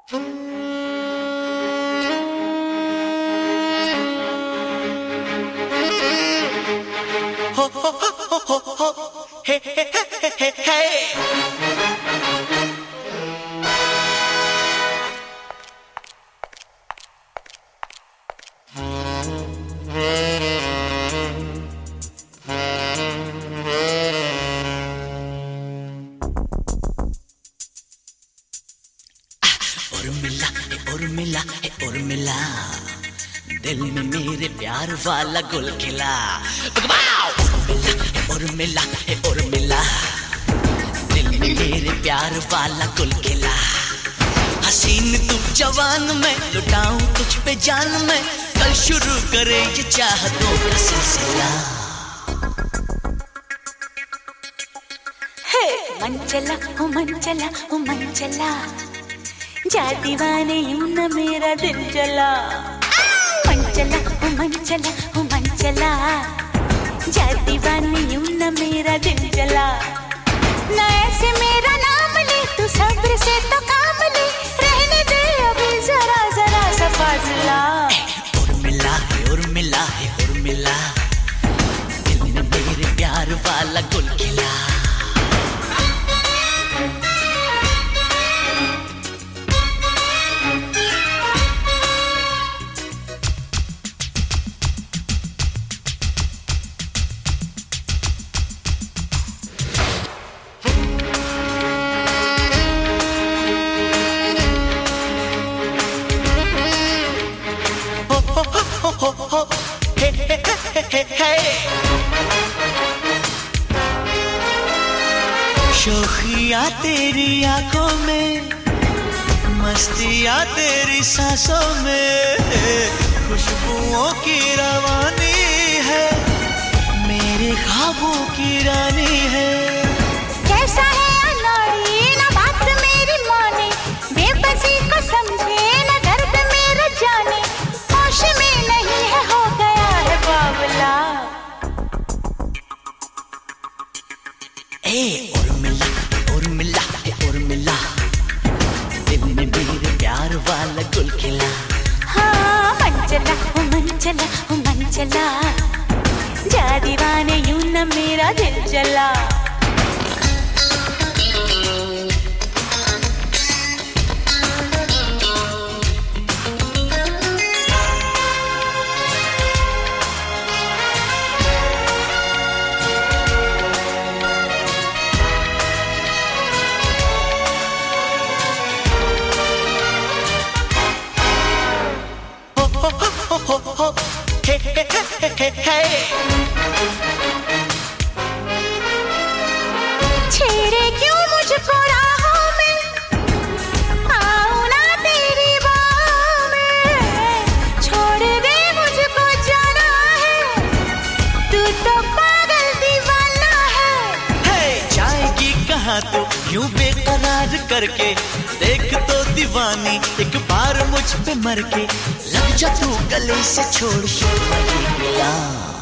उर्मिला दिल में मेरे प्यार वाला गुल खिला। उर्मिला उर्मिला दिल में मेरे प्यार वाला गुल खिला। हसीन तू जवान मैं लुटाऊं तुझ पे जान मैं, कल शुरू करे ये चाहतों का सिलसिला। मन चला ओ मन चला ओ मन चला, जा दीवाने यूं न मेरा दिल चला। मन चला ओ मन चला ओ मन चला, जा दीवाने यूं न मेरा दिल चला। ना ऐसे मेरा नाम ले तू सब्र से तो काम ले, रहने दे अभी जरा जरा सा फासला। उर्मिला उर्मिला उर्मिला दिल में मेरे प्यार वाला गुल खिला। शोखिया तेरी आंखों में, मस्तिया तेरी सांसों में, खुशबुओं की रवानी है, मेरे ख्वाबों की रानी है। कैसा है अनाड़ी ना बात मेरी माने, बेबसी को समझे ना दर्द मेरा जाने, होश में नहीं है हो गया है बावला। उर्मिला उर्मिला उर्मिला दिल में मेरे प्यार वाला गुल खिला। हाँ मन चला ओ मन चला ओ मन चला, जा दीवाने यूं न मेरा दिल चला। छेड़े क्यों मुझको राहों में, आऊं ना तेरी बाहों में, छोड़ दे मुझको जाना है, तू तो पागल दीवाना है। जाएगी कहाँ तू यूं बेकरार करके, देख तो दीवानी एक बार मुझ पे मर के, लग जा तू गले से छोड़ मिला।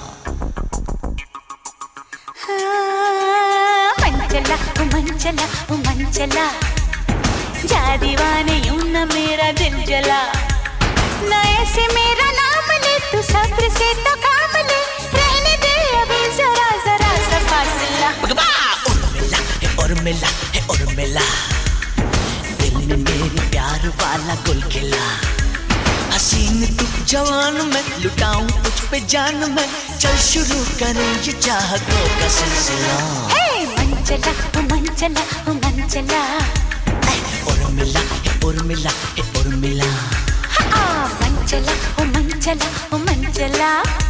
मन चला ओ मन चला, जा दीवाने यूं न मेरा दिल जला। ना ऐसे मेरा नाम ले तू सब्र से तो काम ले, रहने दे अभी जरा जरा सा फासला। उर्मिला उर्मिला उर्मिला दिल में मेरे प्यार वाला गुल खिला। हसीन तू जवान मैं लुटाऊं तुझ पे जान मैं, चल शुरू करें ये चाहतों का सिलसिला। मन चला ओ मन चला ओ मन चला, उर्मिला उर्मिला उर्मिला। मन चला ओ मन चला ओ मन चला।